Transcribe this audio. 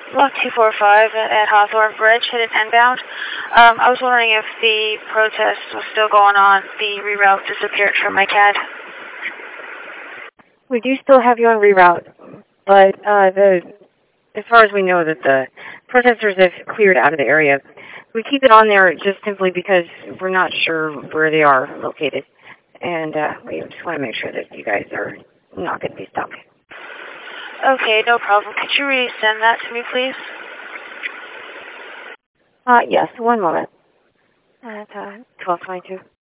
Block 245 at Hawthorne Bridge, headed inbound. I was wondering if the protest was still going on. The reroute disappeared from my CAD. We do still have you on reroute, but as far as we know that the protesters have cleared out of the area. We keep it on there just simply because we're not sure where they are located. And we just want to make sure that you guys are not going to be stuck. Okay, no problem. Could you resend that to me, please? Yes, one moment. At 12:22.